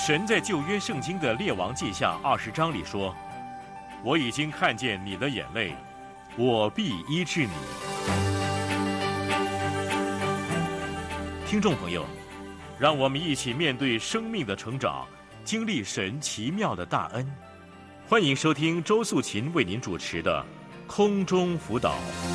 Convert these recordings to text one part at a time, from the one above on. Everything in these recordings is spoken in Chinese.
神在旧约圣经的列王记下20章里说，我已经看见你的眼泪，我必医治你。听众朋友，让我们一起面对生命的成长，经历神奇妙的大恩。欢迎收听周素琴为您主持的空中辅导。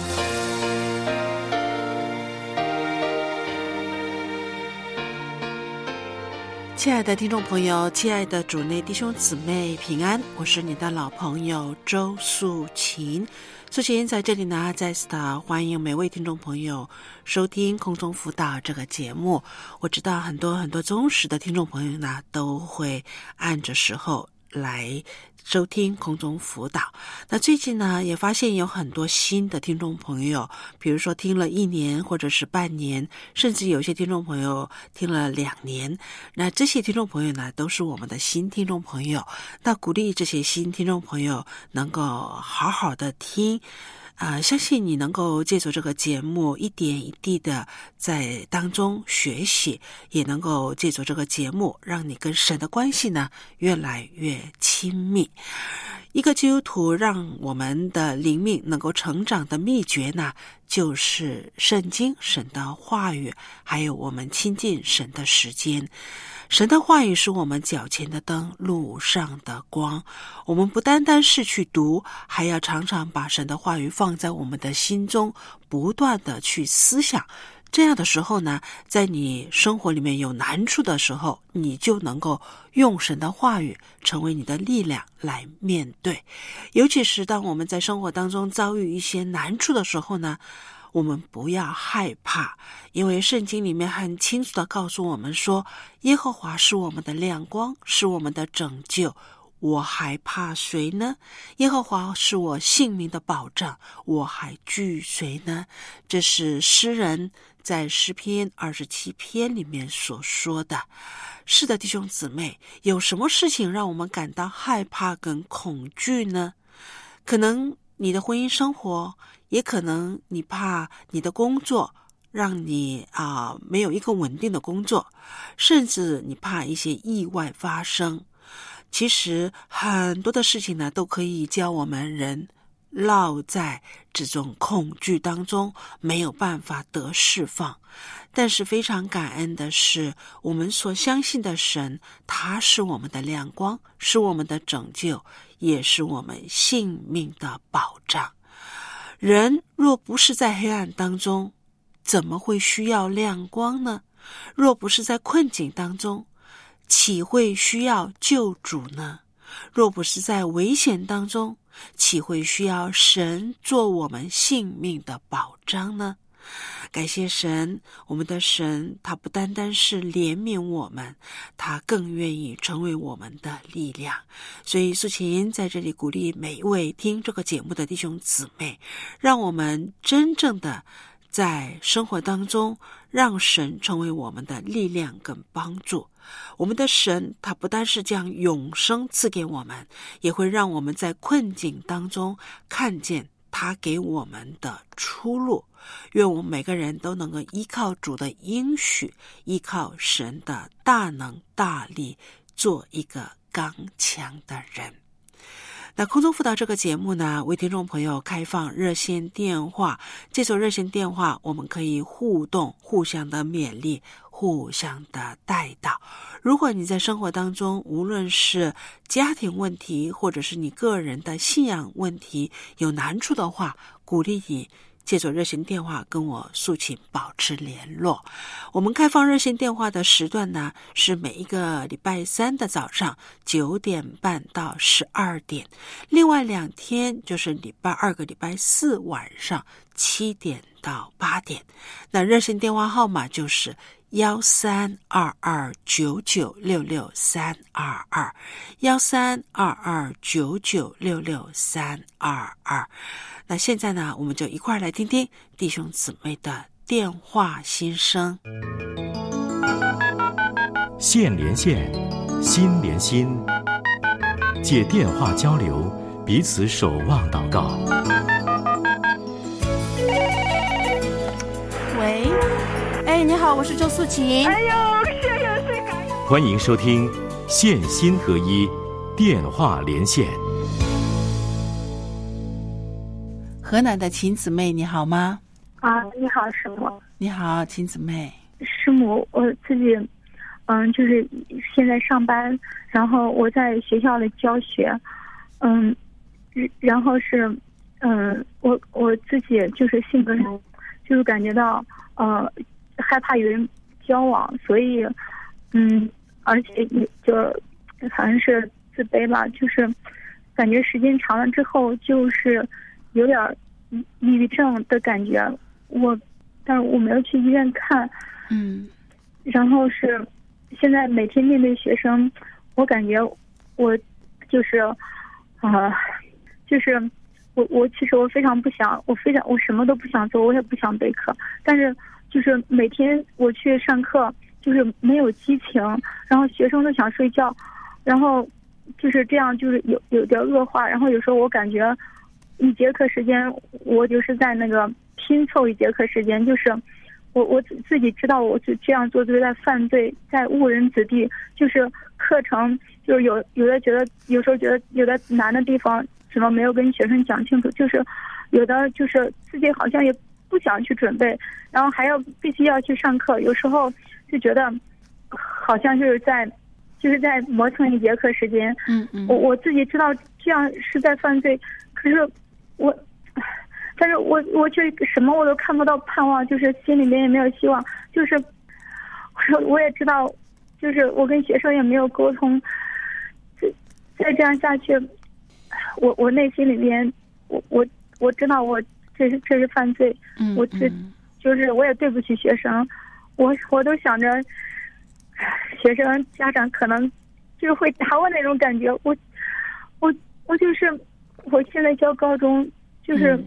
亲爱的听众朋友，亲爱的主内弟兄姊妹平安，我是你的老朋友周素琴。素琴在这里呢，再次的欢迎每位听众朋友收听空中辅导这个节目。我知道很多忠实的听众朋友呢，都会按着时候来收听空中辅导。那最近呢，也发现有很多新的听众朋友，比如说听了1年或者是半年，甚至有些听众朋友听了2年。那这些听众朋友呢，都是我们的新听众朋友。那鼓励这些新听众朋友能够好好的听，相信你能够借助这个节目一点一滴的在当中学习，也能够借助这个节目让你跟神的关系呢越来越亲密。一个基督徒让我们的灵命能够成长的秘诀呢，就是圣经，神的话语，还有我们亲近神的时间。神的话语是我们脚前的灯，路上的光。我们不单单是去读，还要常常把神的话语放在我们的心中，不断的去思想。这样的时候呢，在你生活里面有难处的时候，你就能够用神的话语成为你的力量来面对。尤其是当我们在生活当中遭遇一些难处的时候呢，我们不要害怕，因为圣经里面很清楚地告诉我们说，耶和华是我们的亮光，是我们的拯救，我还怕谁呢？耶和华是我性命的保障，我还惧谁呢？这是诗人在诗篇27篇里面所说的。是的，弟兄姊妹，有什么事情让我们感到害怕跟恐惧呢？可能你的婚姻生活，也可能你怕你的工作让你没有一个稳定的工作，甚至你怕一些意外发生。其实很多的事情呢，都可以教我们人落在这种恐惧当中，没有办法得释放。但是非常感恩的是，我们所相信的神，他是我们的亮光，是我们的拯救，也是我们性命的保障。人若不是在黑暗当中，怎么会需要亮光呢？若不是在困境当中，岂会需要救主呢？若不是在危险当中，岂会需要神做我们性命的保障呢？感谢神，我们的神他不单单是怜悯我们，他更愿意成为我们的力量。所以素琴在这里鼓励每一位听这个节目的弟兄姊妹，让我们真正的在生活当中让神成为我们的力量跟帮助。我们的神他不单是将永生赐给我们，也会让我们在困境当中看见他给我们的出路。愿我们每个人都能够依靠主的应许，依靠神的大能大力，做一个刚强的人。那空中辅导这个节目呢，为听众朋友开放热线电话，这所热线电话我们可以互动，互相的勉励，互相的带导。如果你在生活当中，无论是家庭问题，或者是你个人的信仰问题有难处的话，鼓励你借助热线电话跟我素琴保持联络。我们开放热线电话的时段呢，是每一个礼拜3的早上9点半到12点，另外2天就是礼拜2跟礼拜4晚上7点到8点。那热线电话号码就是1322996322，1322996322。那现在呢，我们就一块来听听弟兄姊妹的电话心声。 线连线，心连心，借电话交流，彼此守望祷告。 喂，你好，我是周素琴。 哎呦，谢谢。 欢迎收听线心合一，电话连线。 河南的秦姊妹，你好吗？ 你好，师母。 你好，秦姊妹。 师母，我自己，就是现在上班，然后我在学校里教学，然后是，我自己就是性格上，就是感觉到，害怕与人交往，所以，而且就好像是自卑吧，就是感觉时间长了之后，就是有点抑郁症的感觉。但是我没有去医院看，然后是现在每天面对学生，我感觉我就是就是我其实我非常不想，我什么都不想做，我也不想备课，但是就是每天我去上课就是没有激情，然后学生都想睡觉，然后就是这样，就是有点恶化，然后有时候我感觉一节课时间我就是在那个拼凑一节课时间，就是我自己知道我就这样做就是在犯罪，在误人子弟，就是课程就是有的觉得，有时候觉得有的难的地方怎么没有跟学生讲清楚，就是有的就是自己好像也不想去准备，然后还要必须要去上课，有时候就觉得好像就是在磨蹭一节课时间。我自己知道这样是在犯罪，可是但是我却什么我都看不到盼望，就是心里面也没有希望，就是我也知道，就是我跟学生也没有沟通，再这样下去，我内心里面我知道我这是犯罪，就是我也对不起学生，我都想着学生家长可能就是会打我那种感觉，我就是我现在教高中，就是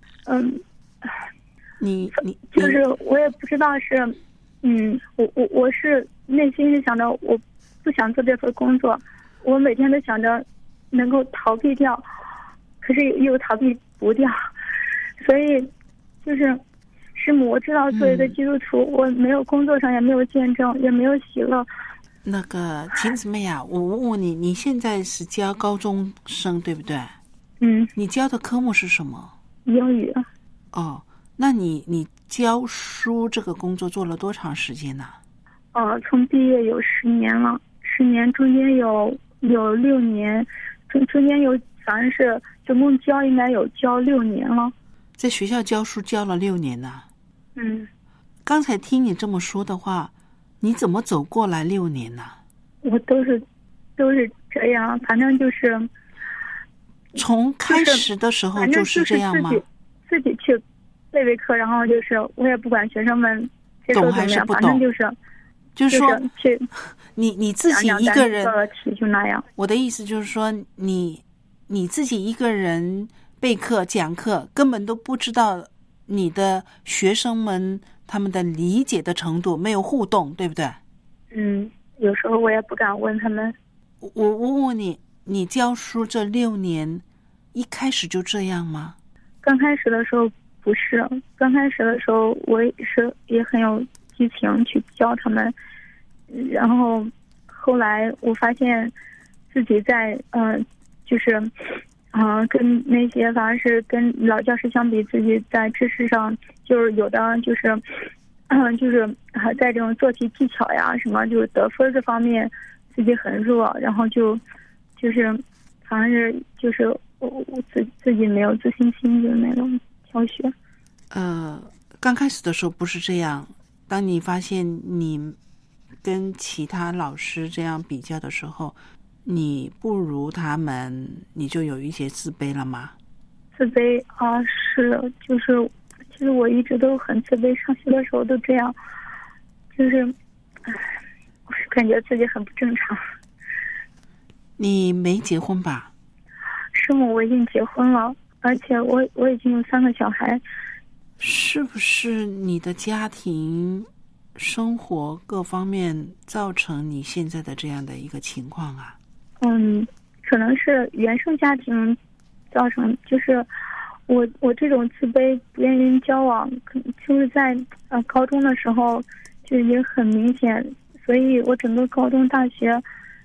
你就是我也不知道是我是内心是想着我不想做这份工作，我每天都想着能够逃避掉，可是又逃避不掉，所以就是师母，我知道作为一个基督徒，我没有工作上也没有见证，也没有喜乐。 那个秦姊妹啊，我问问你，你现在是教高中生对不对？你教的科目是什么？ 英语。 哦，那你教书这个工作做了多长时间呢？ 从毕业有10年了，10年中间有6年，中间有反正是总共应该有教6年了。 在学校教书教了6年呢。刚才听你这么说的话，你怎么走过来6年呢？我都是这样，反正就是从开始的时候就是这样吗？ 自己去备课，然后就是我也不管学生们接受怎么样，反正就是说去你自己一个人就那样。 我的意思就是说，你自己一个人备课讲课，根本都不知道你的学生们他们的理解的程度，没有互动，对不对？ 有时候我也不敢问他们。 我问你，你教书这6年，一开始就这样吗？ 刚开始的时候不是，刚开始的时候我也很有激情去教他们，然后后来我发现自己在就是跟那些反而是跟老教师相比，自己在知识上就是有的就是在这种做题技巧呀什么，就是得分这方面自己很弱，然后就是反正是就是我自己没有自信心，就是那种教学。 刚开始的时候不是这样，当你发现你跟其他老师这样比较的时候，你不如他们，你就有一些自卑了吗？ 自卑是，就是其实我一直都很自卑，上学的时候都这样，就是我感觉自己很不正常。 你没结婚吧？ 师母，我已经结婚了，而且我已经有3个小孩。 是不是你的家庭生活各方面造成你现在的这样的一个情况啊？ 可能是原生家庭造成，就是我这种自卑不愿意人交往，就是在高中的时候就也很明显，所以我整个高中大学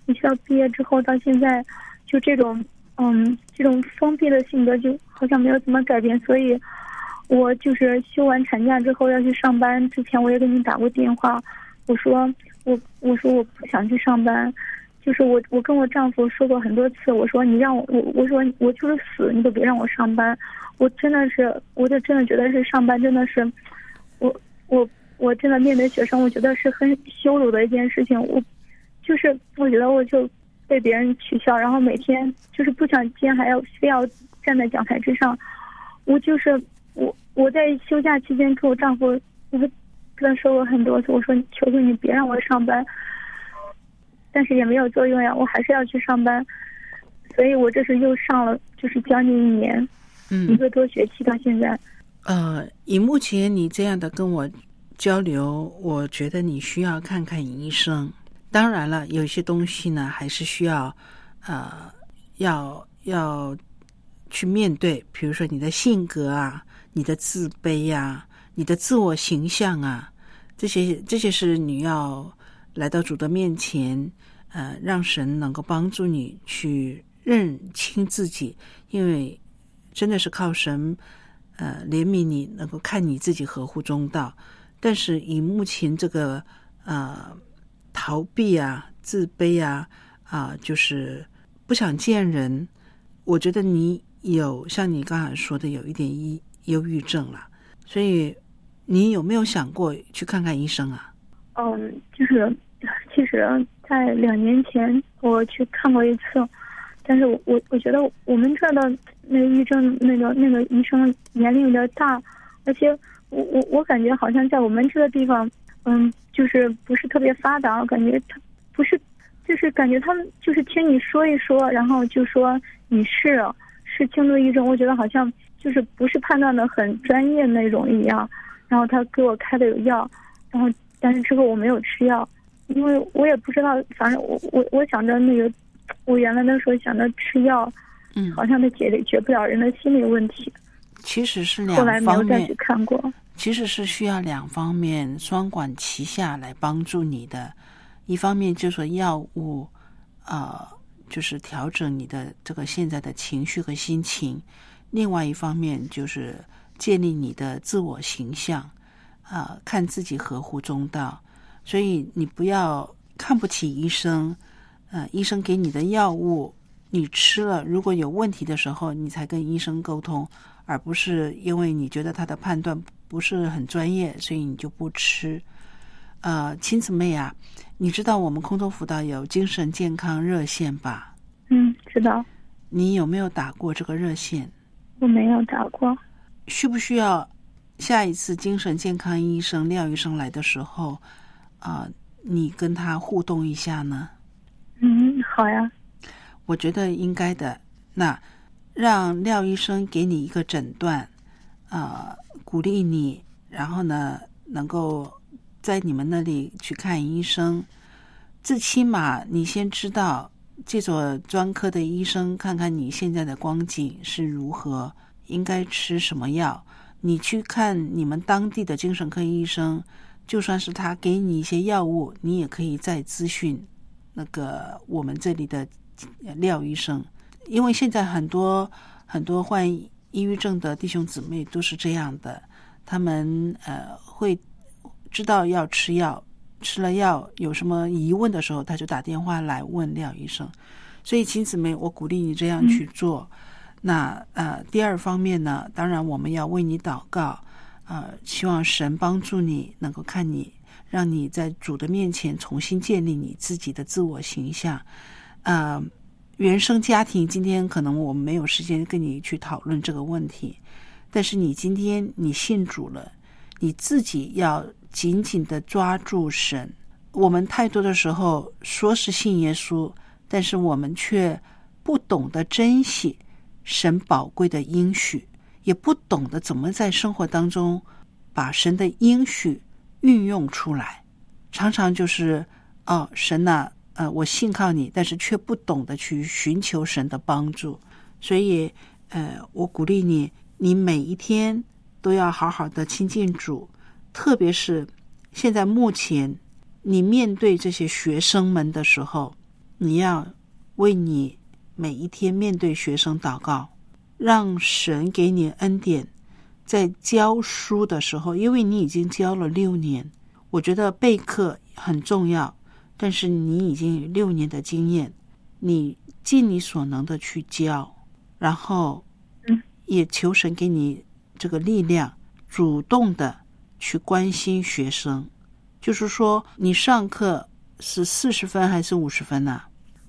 你学校毕业之后到现在，就这种封闭的性格就好像没有怎么改变。所以我就是休完产假之后要去上班之前，我也给你打过电话，我说我不想去上班。就是我跟我丈夫说过很多次，我说你让我说我就是死你都别让我上班。我就真的觉得是上班真的是我真的面对学生，我觉得是很羞辱的一件事情。我觉得我就被别人取笑，然后每天就是不想见还要非要站在讲台之上。我在休假期间跟我丈夫，我跟他说过很多次，我说求求你别让我上班。但是也没有作用呀，我还是要去上班，所以我这是又上了，就是将近1年，1个多学期到现在。 以目前你这样的跟我交流，我觉得你需要看看医生。当然了，有些东西呢还是需要要去面对，比如说你的性格啊，你的自卑啊，你的自我形象啊，这些是你要来到主的面前，让神能够帮助你去认清自己，因为真的是靠神怜悯你，能够看你自己合乎中道。但是以目前这个逃避啊、自卑啊就是不想见人，我觉得你有像你刚才说的有一点忧郁症了，所以你有没有想过去看看医生啊？ 就是其实在2年前我去看过一次，但是我觉得我们这儿的那个医生那个医生年龄有点大，而且我感觉好像在我们这个地方就是不是特别发达，我感觉他不是，就是感觉他们就是听你说一说，然后就说你是轻度抑郁症，我觉得好像就是不是判断的很专业那种一样。然后他给我开的有药，然后但是之后我没有吃药，因为我也不知道，反正我想着那个，我原来那时候想着吃药，好像它解决不了人的心理问题。 其实是两方面， 后来没有再去看过。 其实是需要2方面双管齐下来帮助你的。一方面就是说药物就是调整你的这个现在的情绪和心情，另外一方面就是建立你的自我形象看自己合乎中道。所以你不要看不起医生，医生给你的药物你吃了，如果有问题的时候你才跟医生沟通，而不是因为你觉得他的判断不是很专业所以你就不吃。亲姊妹啊，你知道我们空中辅导有精神健康热线吧？ 知道。 你有没有打过这个热线？ 我没有打过。 需不需要下一次精神健康医生廖医生来的时候你跟他互动一下呢？ 好呀。 我觉得应该的。那让廖医生给你一个诊断鼓励你，然后呢能够在你们那里去看医生，最起码你先知道这所专科的医生看看你现在的光景是如何，应该吃什么药。你去看你们当地的精神科医生，就算是他给你一些药物，你也可以再咨询那个我们这里的廖医生。因为现在很多患抑郁症的弟兄姊妹都是这样的，他们会知道要吃药，吃了药有什么疑问的时候他就打电话来问廖医生。所以亲姊妹，我鼓励你这样去做。那第二方面呢，当然我们要为你祷告，希望神帮助你能够看你，让你在主的面前重新建立你自己的自我形象。原生家庭今天可能我们没有时间跟你去讨论这个问题，但是你今天你信主了，你自己要紧紧的抓住神。我们太多的时候说是信耶稣，但是我们却不懂得珍惜神宝贵的应许，也不懂得怎么在生活当中把神的应许运用出来。常常就是神啊，我信靠你，但是却不懂得去寻求神的帮助。所以我鼓励你，你每一天都要好好的亲近主，特别是现在目前你面对这些学生们的时候， 你要为你每一天面对学生祷告，让神给你恩典，在教书的时候，因为你已经教了6年，我觉得备课很重要，但是你已经有6年的经验，你尽你所能的去教，然后也求神给你这个力量，主动的去关心学生。就是说你上课是40分还是50分啊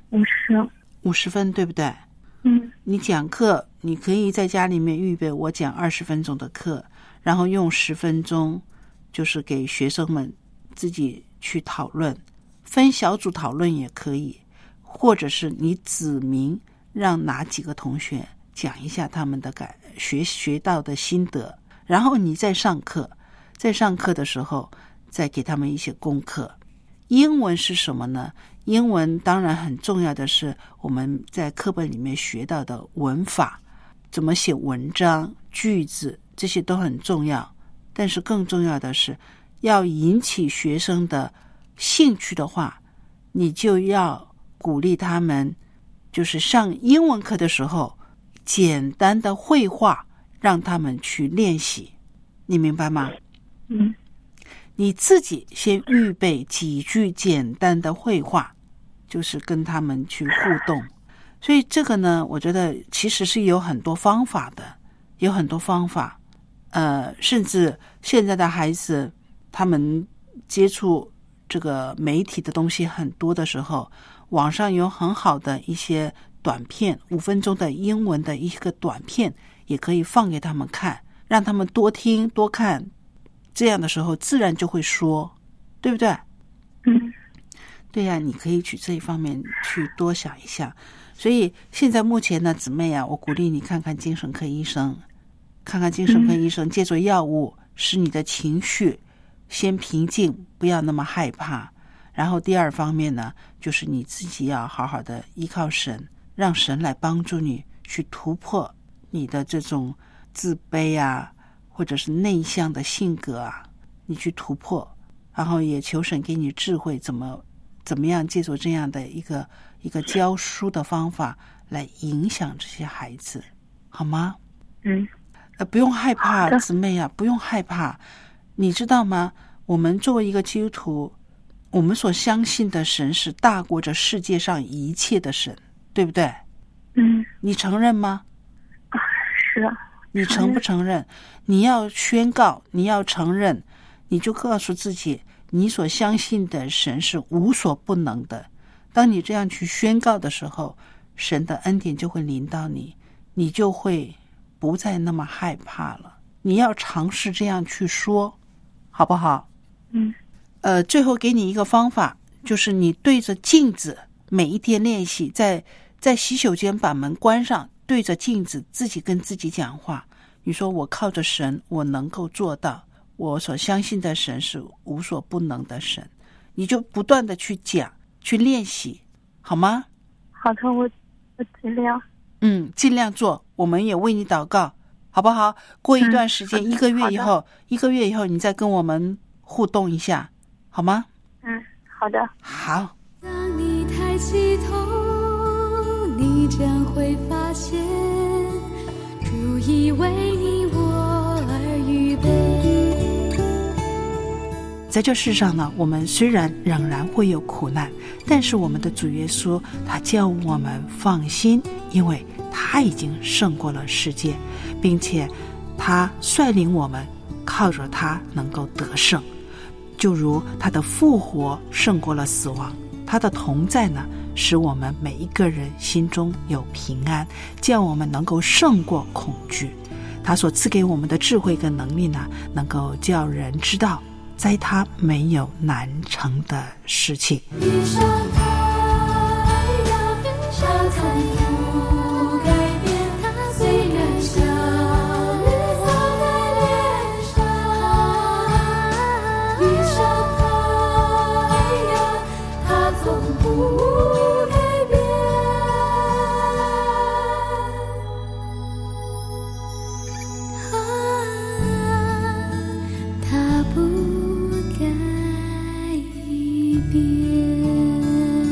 ？50分，对不对？你讲课你可以在家里面预备，我讲20分钟的课，然后用10分钟就是给学生们自己去讨论，分小组讨论也可以，或者是你指明让哪几个同学讲一下他们的学到的心得，然后你在上课的时候再给他们一些功课。英文是什么呢？英文当然很重要的是我们在课本里面学到的文法，怎么写文章、句子，这些都很重要。但是更重要的是要引起学生的兴趣的话，你就要鼓励他们，就是上英文课的时候简单的绘画让他们去练习，你明白吗？你自己先预备几句简单的绘画，就是跟他们去互动。所以这个呢，我觉得其实是有很多方法的，有很多方法。甚至现在的孩子他们接触这个媒体的东西很多的时候，网上有很好的一些短片，5分钟的英文的一个短片也可以放给他们看，让他们多听多看，这样的时候自然就会说，对不对？对呀，你可以去这一方面去多想一下。所以现在目前呢，姊妹啊，我鼓励你看看精神科医生，借助药物使你的情绪先平静，不要那么害怕。然后第二方面呢，就是你自己要好好的依靠神，让神来帮助你去突破你的这种自卑啊，或者是内向的性格啊，你去突破，然后也求神给你智慧，怎么样借助这样的一个教书的方法来影响这些孩子，好吗？不用害怕，姊妹啊，不用害怕。你知道吗？我们作为一个基督徒，我们所相信的神是大过这世界上一切的神，对不对？你承认吗？ 是。 你承不承认？你要宣告，你要承认，你就告诉自己，你所相信的神是无所不能的。当你这样去宣告的时候，神的恩典就会临到你，你就会不再那么害怕了。你要尝试这样去说，好不好？最后给你一个方法，就是你对着镜子每一天练习，在洗手间把门关上，对着镜子自己跟自己讲话。你说我靠着神，我能够做到，我所相信的神是无所不能的神。你就不断的去讲，去练习，好吗？ 好的，我尽量。 尽量做，我们也为你祷告，好不好？过一段时间，1个月以后你再跟我们互动一下，好吗？ 好的。 好。 当你抬起头，你将会发现，主已为你我而预备。 在这世上呢，我们虽然仍然会有苦难，但是我们的主耶稣他叫我们放心，因为他已经胜过了世界，并且他率领我们靠着他能够得胜，就如他的复活胜过了死亡，他的同在呢，使我们每一个人心中有平安，叫我们能够胜过恐惧。他所赐给我们的智慧跟能力呢，能够叫人知道在他没有难成的事情。 地上太阳它从不改变，它虽然笑绿色在脸上。地上太阳它从不改变，它不改变。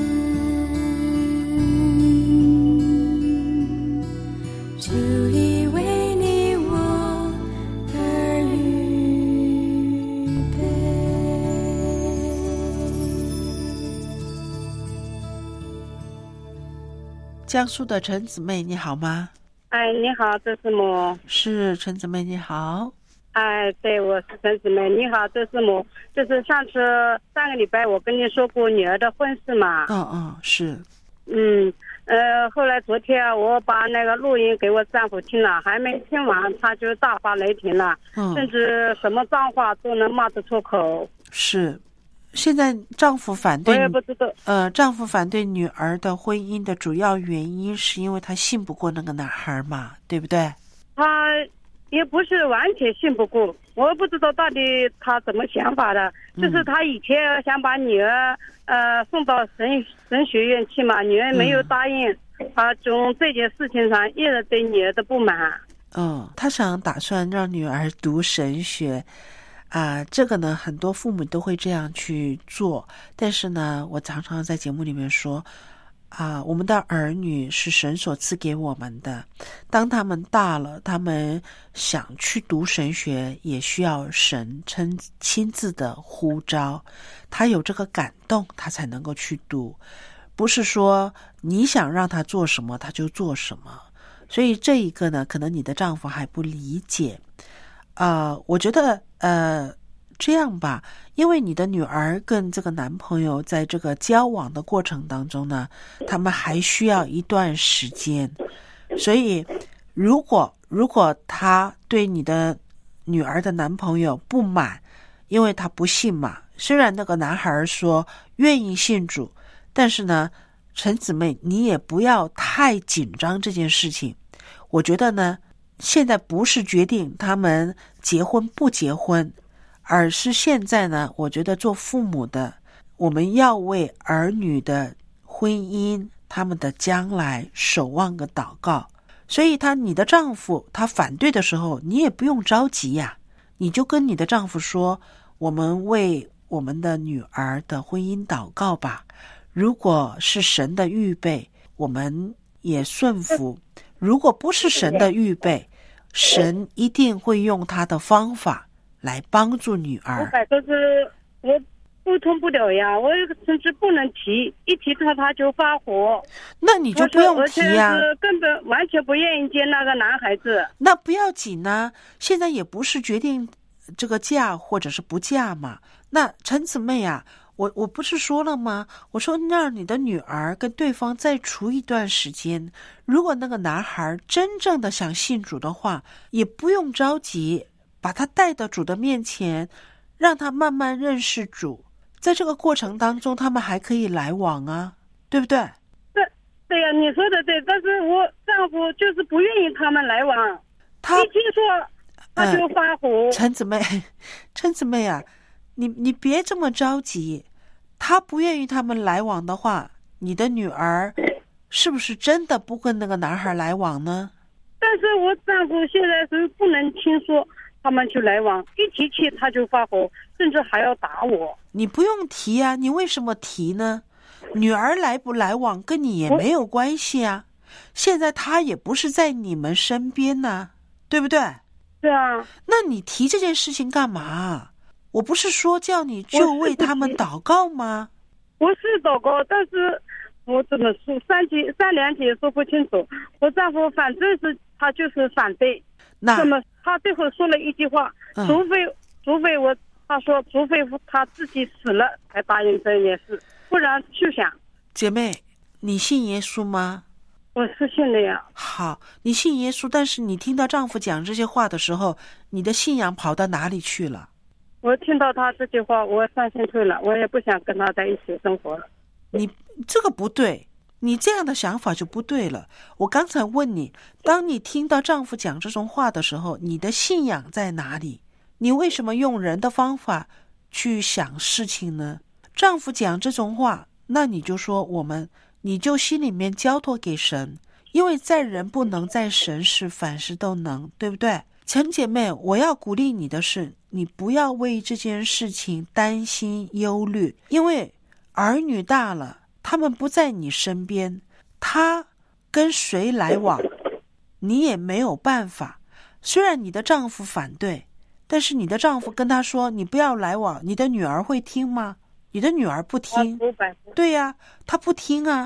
江苏的陈姊妹，你好吗？ 哎，你好，周师母。 是陈姊妹，你好。 哎，对，我是陈姊妹。你好，周师母。就是上个礼拜我跟你说过女儿的婚事嘛。 是。 后来昨天我把那个录音给我丈夫听了，还没听完他就大发雷霆了，甚至什么脏话都能骂得出口。 是。现在丈夫反对， 我也不知道。 丈夫反对女儿的婚姻的主要原因是因为他信不过那个男孩嘛，对不对？ 他也不是完全信不过，我不知道到底他怎么想法的。就是他以前想把女儿送到神学院去嘛，女儿没有答应，他从这件事情上一直对女儿的不满。 他打算让女儿读神学。这个呢，很多父母都会这样去做，但是呢，我常常在节目里面说，我们的儿女是神所赐给我们的，当他们大了，他们想去读神学，也需要神亲自的呼召，他有这个感动，他才能够去读，不是说你想让他做什么他就做什么。所以这一个呢，可能你的丈夫还不理解。我觉得这样吧，因为你的女儿跟这个男朋友在这个交往的过程当中呢，他们还需要一段时间，所以如果他对你的女儿的男朋友不满，因为他不信嘛，虽然那个男孩说愿意信主，但是呢，陈姊妹你也不要太紧张这件事情。我觉得呢，现在不是决定他们结婚不结婚，而是现在呢，我觉得做父母的，我们要为儿女的婚姻，他们的将来守望个祷告。所以你的丈夫他反对的时候，你也不用着急呀，你就跟你的丈夫说，我们为我们的女儿的婚姻祷告吧。如果是神的预备，我们也顺服；如果不是神的预备，神一定会用他的方法来帮助女儿。 可是我沟通不了呀，我甚至不能提，一提他就发火。 那你就不用提呀， 是根本完全不愿意接那个男孩子。 那不要紧啊，现在也不是决定这个嫁或者是不嫁嘛。那陈姊妹啊，我不是说了吗？我说让你的女儿跟对方再处一段时间，如果那个男孩真正的想信主的话，也不用着急，把他带到主的面前，让他慢慢认识主。在这个过程当中，他们还可以来往啊，对不对？ 对呀，你说的对，但是我丈夫就是不愿意他们来往，一听说他就发火。 陈姊妹啊，你别这么着急。他不愿意他们来往的话，你的女儿是不是真的不跟那个男孩来往呢？ 但是我丈夫现在是不能听说他们去来往，一提起他就发火，甚至还要打我。 你不用提啊，你为什么提呢？女儿来不来往跟你也没有关系啊，现在她也不是在你们身边呢，对不对？ 对啊。 那你提这件事情干嘛？我不是说叫你就为他们祷告吗？ 我是祷告，但是我怎么说三两句说不清楚。我丈夫反正是他就是反对。那么他最后说了一句话，除非他自己死了才答应这件事，不然去想。 姐妹，你信耶稣吗？ 我是信的呀。 好，你信耶稣，但是你听到丈夫讲这些话的时候，你的信仰跑到哪里去了？ 我听到他这句话，我三心退了，我也不想跟他在一起生活了。 你这个不对，你这样的想法就不对了。我刚才问你，当你听到丈夫讲这种话的时候，你的信仰在哪里？你为什么用人的方法去想事情呢？丈夫讲这种话，那你就说你就心里面交托给神，因为在人不能，在神是凡事都能，对不对？陈姐妹，我要鼓励你的是，你不要为这件事情担心忧虑，因为儿女大了，他们不在你身边，他跟谁来往你也没有办法。虽然你的丈夫反对，但是你的丈夫跟他说你不要来往，你的女儿会听吗？你的女儿不听。对呀，她不听啊。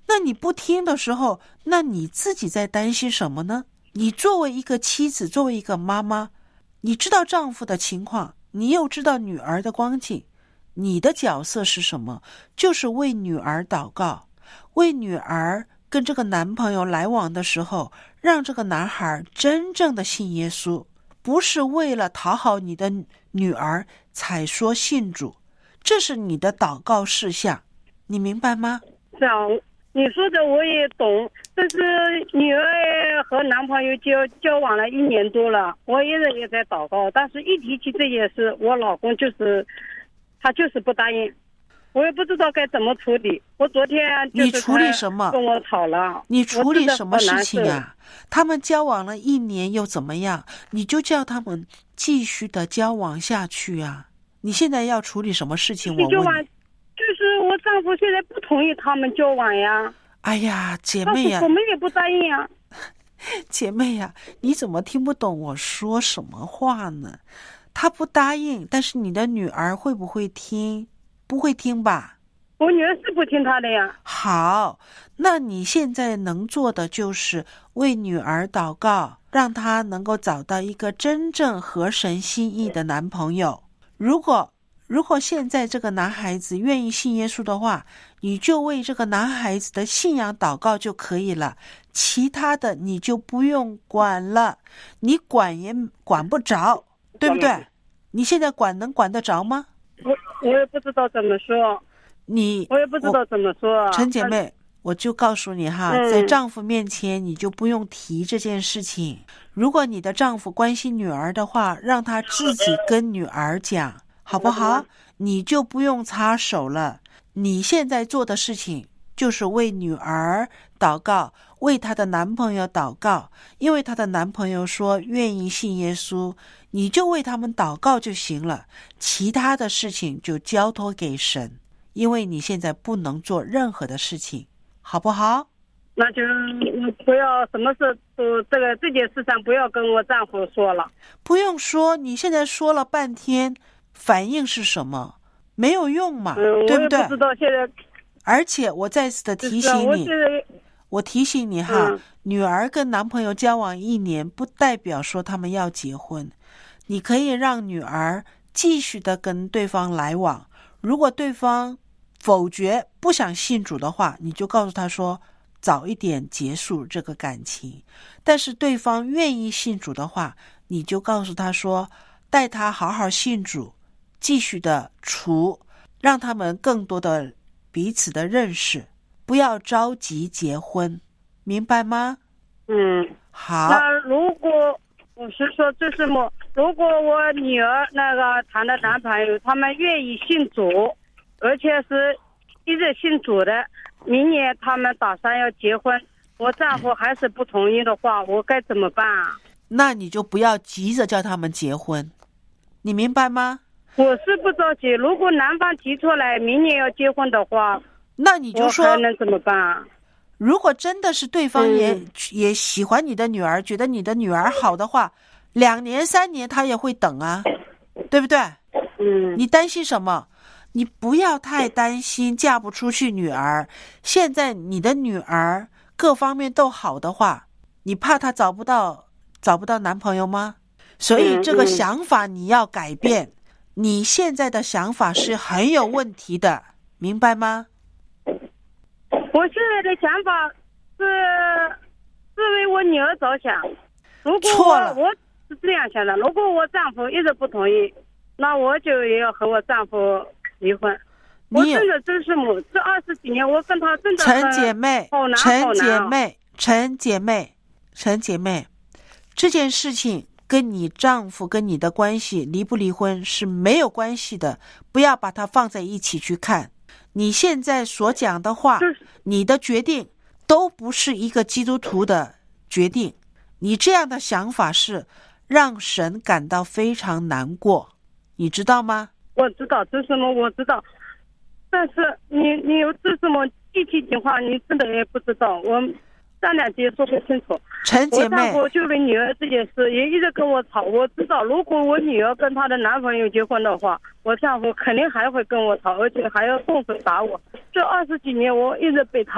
那你不听的时候，那你自己在担心什么呢？你作为一个妻子，作为一个妈妈，你知道丈夫的情况，你又知道女儿的光景，你的角色是什么？就是为女儿祷告，为女儿跟这个男朋友来往的时候，让这个男孩真正的信耶稣，不是为了讨好你的女儿才说信主，这是你的祷告事项，你明白吗？ 这样，你说的我也懂，但是女儿和男朋友交往了1年多了，我一直也在祷告，但是一提起这件事，我老公他就是不答应，我也不知道该怎么处理。我昨天你处理什么？ 跟我吵了。 你处理什么事情啊？他们交往了1年又怎么样？你就叫他们继续的交往下去啊！你现在要处理什么事情？我问你。 就是我丈夫现在不同意他们交往呀。 哎呀，姐妹呀， 我们也不答应呀。 姐妹呀，你怎么听不懂我说什么话呢？他不答应，但是你的女儿会不会听？不会听吧？ 我女儿是不听他的呀。 好，那你现在能做的就是为女儿祷告，让她能够找到一个真正合神心意的男朋友。如果现在这个男孩子愿意信耶稣的话，你就为这个男孩子的信仰祷告就可以了，其他的你就不用管了，你管也管不着，对不对？你现在能管得着吗？ 我也不知道怎么说。我也不知道怎么说。 陈姐妹，我就告诉你哈，在丈夫面前你就不用提这件事情。如果你的丈夫关心女儿的话，让他自己跟女儿讲，好不好？你就不用插手了。你现在做的事情就是为女儿祷告，为她的男朋友祷告，因为她的男朋友说愿意信耶稣，你就为他们祷告就行了，其他的事情就交托给神，因为你现在不能做任何的事情，好不好？ 那就不要什么事都这件事上不要跟我丈夫说了。 不用说，你现在说了半天，反应是什么？没有用嘛，对不对？ 我也不知道现在。 而且我再次的提醒你，我提醒你哈，女儿跟男朋友交往1年，不代表说他们要结婚。你可以让女儿继续的跟对方来往，如果对方否决不想信主的话，你就告诉他说早一点结束这个感情。但是对方愿意信主的话，你就告诉他说带他好好信主，继续的让他们更多的彼此的认识，不要着急结婚，明白吗？好。 那如果我是说，如果我女儿谈的男朋友他们愿意信主，而且是一直信主的，明年他们打算要结婚，我丈夫还是不同意的话，我该怎么办啊？ 那你就不要急着叫他们结婚，你明白吗？ 我是不着急，如果男方提出来明年要结婚的话， 那你就说我还能怎么办啊？ 如果真的是对方也喜欢你的女儿，觉得你的女儿好的话，2年3年他也会等啊，对不对？你担心什么？你不要太担心嫁不出去女儿，现在你的女儿各方面都好的话，你怕她找不到男朋友吗？所以这个想法你要改变，你现在的想法是很有问题的，明白吗？ 我现在的想法是为我女儿着想。如果我是这样想的，如果我丈夫一直不同意，那我就也要和我丈夫离婚。我真的真是这20几年我跟他真的陈姐妹，这件事情跟你丈夫跟你的关系离不离婚是没有关系的，不要把它放在一起去看。你现在所讲的话，你的决定都不是一个基督徒的决定，你这样的想法是让神感到非常难过，你知道吗？ 我知道这是什么，我知道，但是你有这什么具体情况，你真的也不知道，我3两句说不清楚。 陈姐妹， 我丈夫就为女儿这件事也一直跟我吵。我知道，如果我女儿跟她的男朋友结婚的话，我丈夫肯定还会跟我吵，而且还要动手打我。这20几年我一直被他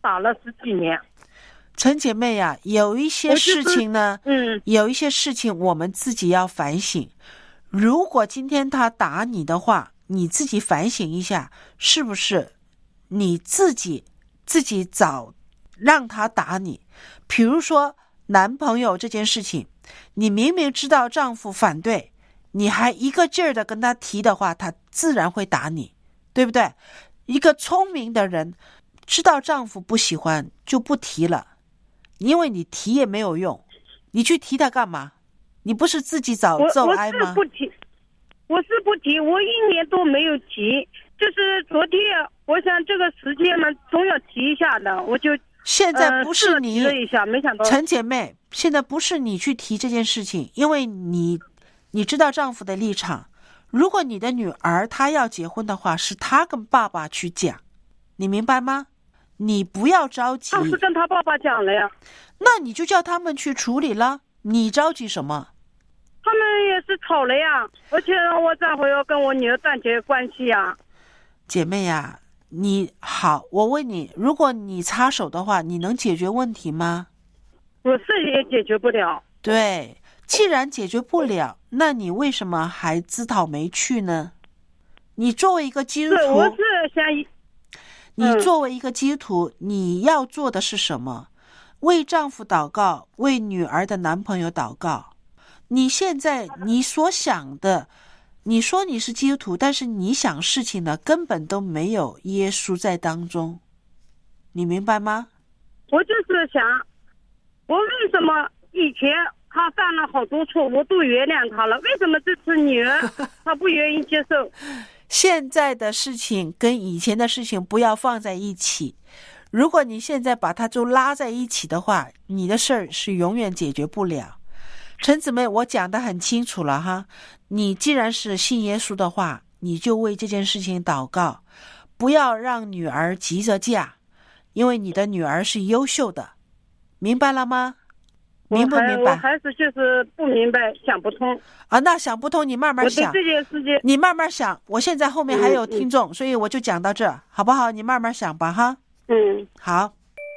打了10几年。 陈姐妹呀，有一些事情呢，有一些事情我们自己要反省。如果今天他打你的话，你自己反省一下，是不是你自己早让他打你？比如说男朋友这件事情，你明明知道丈夫反对，你还一个劲儿的跟他提的话，他自然会打你，对不对？一个聪明的人知道丈夫不喜欢就不提了，因为你提也没有用，你去提他干嘛？你不是自己找揍挨吗？ 我是不提，我1年多没有提，就是昨天，我想这个时间嘛，总要提一下的，我就现在不是你提了一下，没想到陈姐妹，现在不是你去提这件事情，因为你知道丈夫的立场。如果你的女儿她要结婚的话，是她跟爸爸去讲，你明白吗？你不要着急。 他是跟他爸爸讲了呀。 那你就叫他们去处理了，你着急什么？ 他们也是吵了呀，而且让我这回要跟我女儿断绝关系呀。 姐妹呀，你好，我问你，如果你插手的话，你能解决问题吗？ 我是也解决不了。 对，既然解决不了，那你为什么还自讨没趣呢？你作为一个基督徒， 我是想， 你作为一个基督徒，你要做的是什么？为丈夫祷告，为女儿的男朋友祷告。你现在你所想的，你说你是基督徒，但是你想事情呢，根本都没有耶稣在当中，你明白吗？ 我就是想，我为什么以前他犯了好多错，我都原谅他了，为什么这次女儿他不愿意接受？ 现在的事情跟以前的事情不要放在一起，如果你现在把它都拉在一起的话，你的事儿是永远解决不了。陈姊妹，我讲得很清楚了哈，你既然是信耶稣的话，你就为这件事情祷告，不要让女儿急着嫁，因为你的女儿是优秀的，明白了吗？明不明白？ 我还是就是不明白，想不通啊。那想不通你慢慢想， 我对这件事情你慢慢想，我现在后面还有听众，所以我就讲到这，好不好？你慢慢想吧哈。好。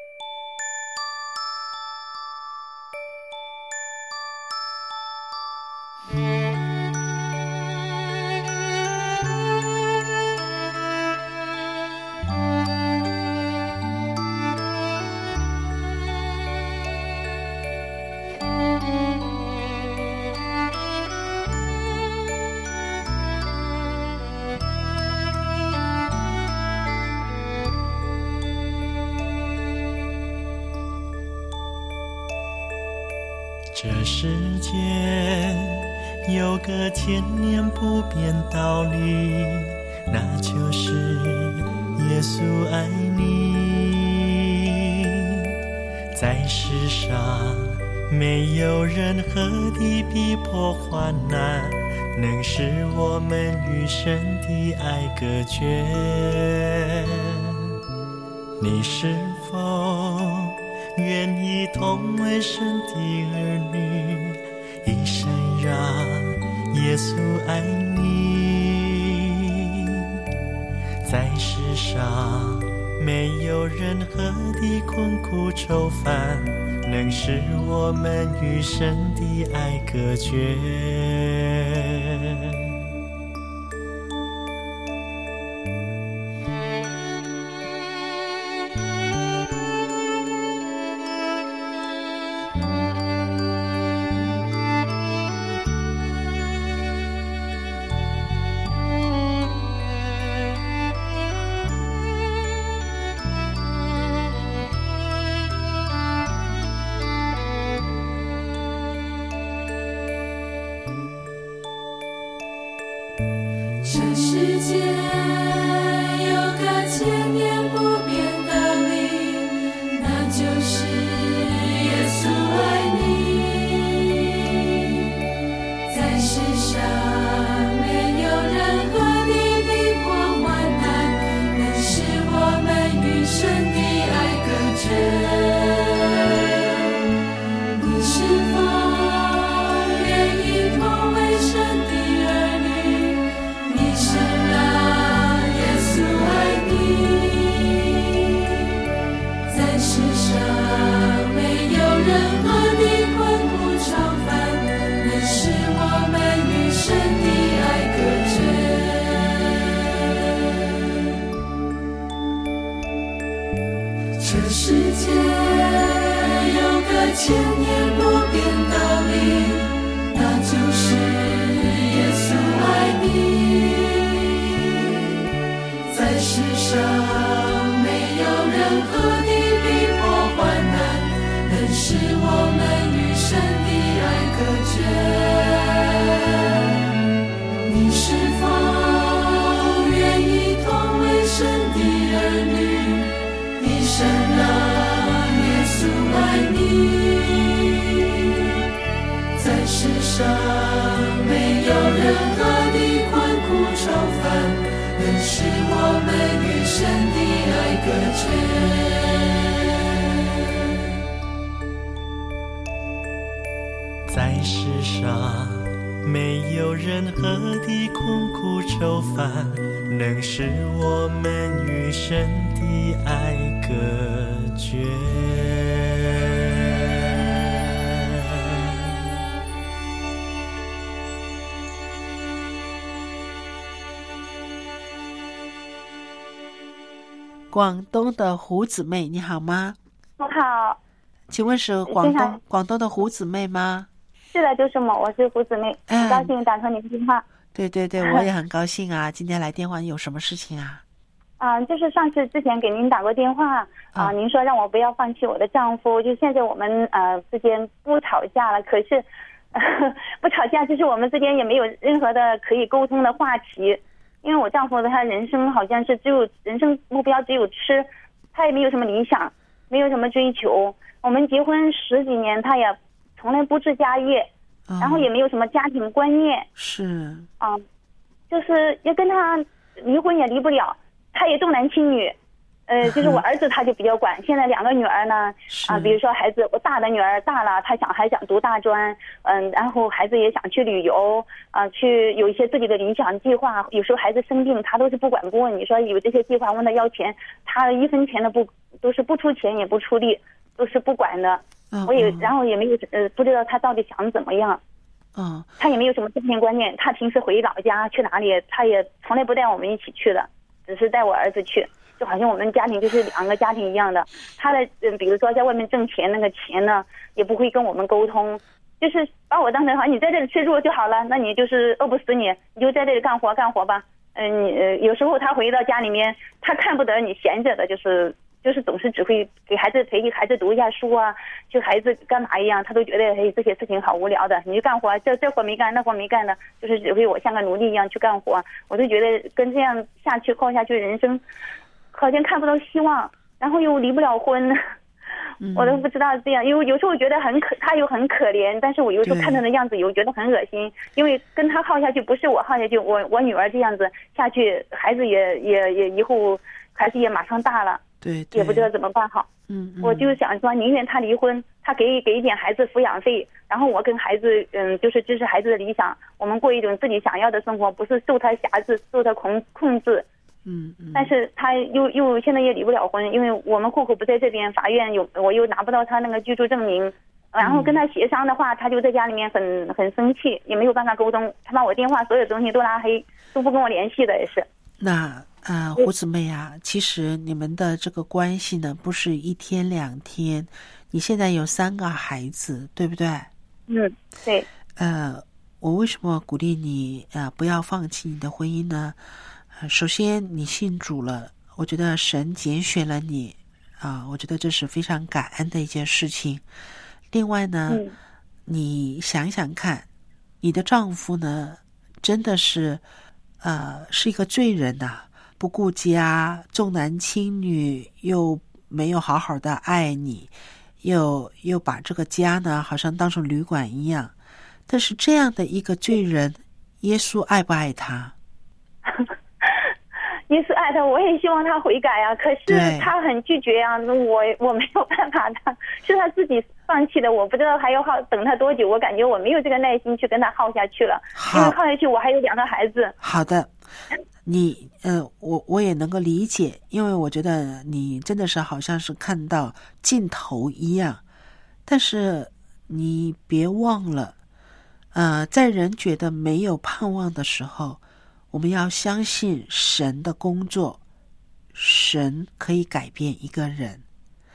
这世间有个千年不变道理，那就是耶稣爱你。在世上没有任何的逼迫患难能使我们与神的爱隔绝。你是否愿意同为神的儿女，一生让耶稣爱你？在世上没有任何的困苦愁烦能使我们与神的爱隔绝。 这世界有个千年不变道理，那就是耶稣爱你。在世上没有任何的逼迫患难能使我们与神的爱隔绝。你是否愿意同为神的儿女，一生让耶稣爱你？在世上没有任何的困苦愁烦能使我们与神的爱隔绝。在世上没有任何的困苦愁烦能使我们与神的爱隔绝。 广东的胡姊妹，你好吗？ 我好， 请问是广东的胡姊妹吗？ 是的，就是我是胡姊妹，很高兴打通您的电话。 对对对，我也很高兴啊！今天来电话有什么事情啊？ 就是上次之前给您打过电话您说让我不要放弃我的丈夫，就现在我们之间不吵架了，可是不吵架，就是我们之间也没有任何的可以沟通的话题。因为我丈夫的他人生好像是只有人生目标只有吃，他也没有什么理想，没有什么追求。我们结婚10几年，他也从来不置家业，然后也没有什么家庭观念。 是就是要跟他离婚也离不了，他也重男轻女。就是我儿子他就比较管，现在2个女儿呢，比如说孩子，我大的女儿大了，她还想读大专，然后孩子也想去旅游，去有一些自己的理想计划。有时候孩子生病，他都是不管不问。你说有这些计划问他要钱，他1分钱都是不出钱也不出力，都是不管的。然后也没有不知道他到底想怎么样。他也没有什么家庭观念，他平时回老家去哪里，他也从来不带我们一起去的，只是带我儿子去。就好像我们家庭就是2个家庭一样的，他的比如说在外面挣钱，那个钱呢也不会跟我们沟通，就是把我当成好，你在这里吃肉就好了，那你就是饿不死你就在这里干活吧。有时候他回到家里面，他看不得你闲着的，就是总是只会给孩子陪孩子读一下书啊，就孩子干嘛一样，他都觉得这些事情好无聊的，你就干活，这活没干那活没干的，就是只会我像个奴隶一样去干活。我就觉得跟这样耗下去人生好像看不到希望，然后又离不了婚，我都不知道这样。因为有时候我觉得他又很可怜，但是我有时候看他的样子又觉得很恶心，因为跟他耗下去不是我耗下去，我女儿这样子下去，孩子也以后孩子也马上大了， 对， 也不知道怎么办好。我就想说宁愿他离婚，他给一点孩子抚养费，然后我跟孩子就是支持孩子的理想，我们过一种自己想要的生活，不是受他辖制，受他控制。但是他又现在也离不了婚，因为我们户口不在这边，法院我又拿不到他那个居住证明，然后跟他协商的话，他就在家里面很生气，也没有办法沟通，他把我电话所有东西都拉黑，都不跟我联系的也是。 那胡姊妹啊，其实你们的这个关系呢，不是1天2天，你现在有3个孩子，对不对？ 对。 我为什么鼓励你不要放弃你的婚姻呢？首先你信主了，我觉得神拣选了你我觉得这是非常感恩的一件事情。另外呢，你想想看，你的丈夫呢真的是一个罪人呐，不顾家，重男轻女，又没有好好的爱你，又把这个家呢好像当成旅馆一样。但是这样的一个罪人，耶稣爱不爱他？ 耶稣爱他，我也希望他悔改啊，可是他很拒绝啊，我没有办法的，是他自己放弃的，我不知道还要等他多久，我感觉我没有这个耐心去跟他耗下去了，因为耗下去我还有2个孩子。好的， 你我也能够理解，因为我觉得你真的是好像是看到尽头一样，但是你别忘了在人觉得没有盼望的时候，我们要相信神的工作，神可以改变一个人。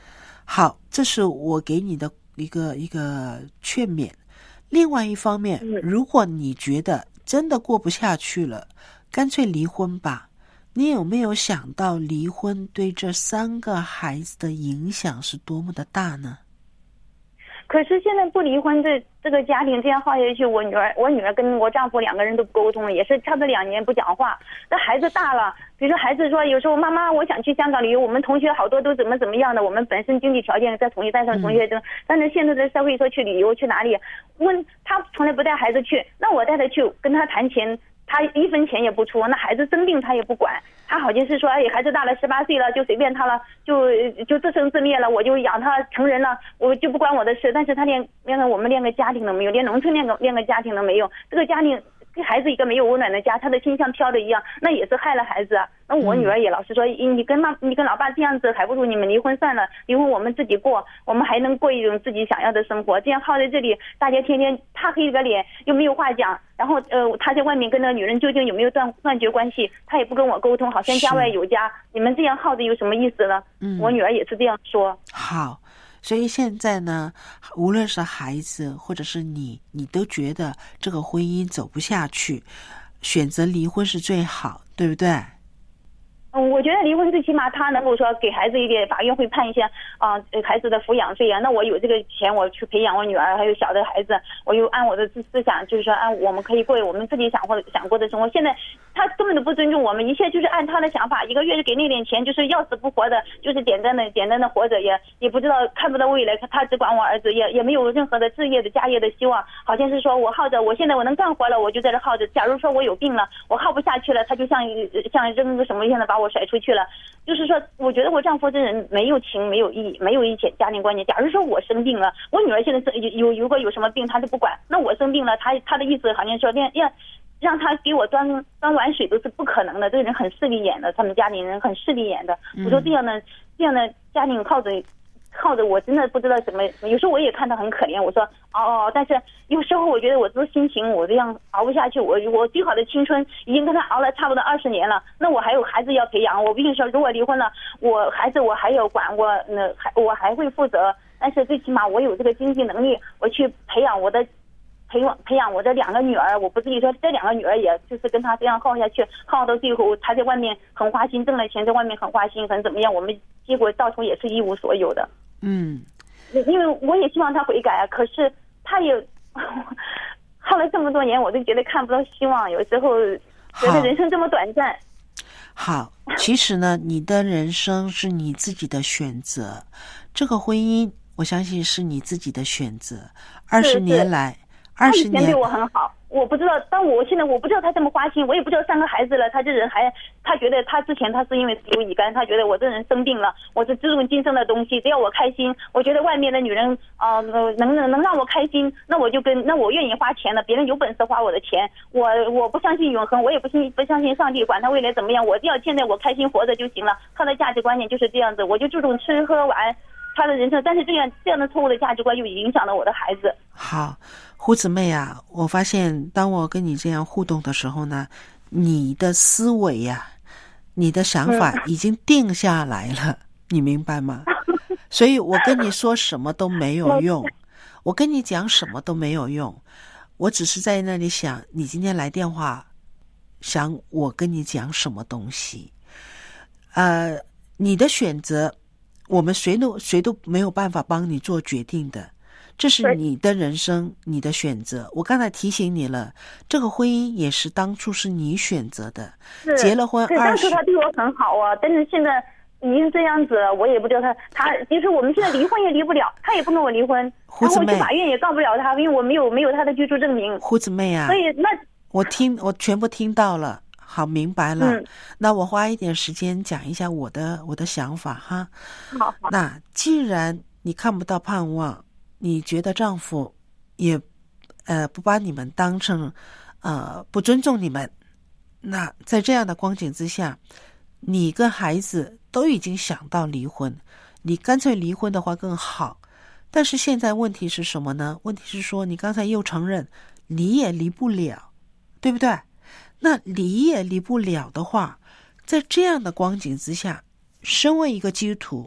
好，这是我给你的一个劝勉。另外一方面，如果你觉得真的过不下去了，干脆离婚吧。你有没有想到离婚对这3个孩子的影响是多么的大呢？ 可是现在不离婚，这个家庭这样耗下去，我女儿跟我丈夫2个人都不沟通，也是差不多2年不讲话。这孩子大了，比如说孩子说有时候妈妈我想去香港旅游，我们同学好多都怎么样的，我们本身经济条件在同学带上同学证，但是现在的社会说去旅游去哪里，问他从来不带孩子去，那我带他去跟他谈钱，他1分钱也不出，那孩子生病他也不管，他好像是说，哎，孩子大了18岁了就随便他了，就自生自灭了，我就养他成人了，我就不管我的事。但是他连我们连个家庭都没有，连农村连个家庭都没有，这个家庭给孩子一个没有温暖的家，他的心像飘的一样，那也是害了孩子啊。那我女儿也老是说，你跟老爸这样子，还不如你们离婚算了，离婚我们自己过，我们还能过一种自己想要的生活。这样耗在这里，大家天天他黑着脸又没有话讲，然后他在外面跟那个女人究竟有没有断绝关系，他也不跟我沟通，好像家外有家，你们这样耗着有什么意思呢？我女儿也是这样说。 好。所以现在呢，无论是孩子或者是你都觉得这个婚姻走不下去，选择离婚是最好，对不对？ 我觉得离婚最起码他能够说给孩子一点，法院会判一些孩子的抚养费啊。那我有这个钱，我去培养我女儿还有小的孩子，我又按我的思想，就是说按我们可以过我们自己想过的生活。现在他根本都不尊重我们，一切就是按他的想法，1个月就给那点钱，就是要死不活的，就是简单的活着，也不知道看不到未来，他只管我儿子，也没有任何的置业的家业的希望，好像是说我耗着，我现在我能干活了，我就在这耗着。假如说我有病了，我耗不下去了，他就像扔个什么一样的把我甩出去了。就是说我觉得我丈夫这人没有情没有义，没有一些家庭观念。假如说我生病了，我女儿现在如果有什么病他都不管，那我生病了，他的意思好像说让他给我端碗水都是不可能的，这个人很势利眼的，他们家里人很势利眼的。我说这样的家庭靠着我真的不知道什么，有时候我也看他很可怜，我说但是有时候我觉得我这心情我这样熬不下去，我最好的青春已经跟他熬了差不多20年了，那我还有孩子要培养，我跟你说如果离婚了，孩子我还要管，我还会负责，但是最起码我有这个经济能力，我去培养我的这2个女儿，我不至于说这2个女儿也就是跟他这样耗下去，耗到最后他在外面很花心，挣了钱在外面很花心很怎么样，我们结果到头也是一无所有的。因为我也希望他悔改啊，可是他也耗了这么多年，我都觉得看不到希望，有时候觉得人生这么短暂。 好，其实呢，你的人生是你自己的选择，这个婚姻我相信是你自己的选择。20年来他以前对我很好，我不知道，现在我不知道他这么花心，我也不知道3个孩子了，他这人他觉得他之前他是因为自由乙肝，他觉得我这人生病了，我是注重今生的东西，只要我开心，我觉得外面的女人能让我开心，那我愿意花钱了，别人有本事花我的钱，我不相信永恒，我也不相信上帝管他未来怎么样，我只要现在我开心活着就行了。他的价值观念就是这样子，我就注重吃喝玩他的人生，但是这样的错误的价值观又影响了我的孩子。 好，胡姊妹啊，我发现当我跟你这样互动的时候呢，你的思维呀，你的想法已经定下来了，你明白吗？所以我跟你说什么都没有用，我跟你讲什么都没有用，我只是在那里想，你今天来电话，想我跟你讲什么东西。你的选择，我们谁都没有办法帮你做决定的，这是你的人生，你的选择。我刚才提醒你了，这个婚姻也是当初是你选择的，结了婚当初他对我很好啊，但是现在已经这样子了，我也不知道他就是我们现在离婚也离不了，他也不跟我离婚，然后去法院也告不了他，因为我没有他的居住证明。 胡姊妹啊， 所以我全部听到了，好，明白了。那我花一点时间讲一下我的想法哈。 好。 那既然你看不到盼望，你觉得丈夫也不把你们当成不尊重你们，那在这样的光景之下，你跟孩子都已经想到离婚，你干脆离婚的话更好。但是现在问题是什么呢？问题是说你刚才又承认离也离不了，对不对？那离也离不了的话，在这样的光景之下，身为一个基督徒，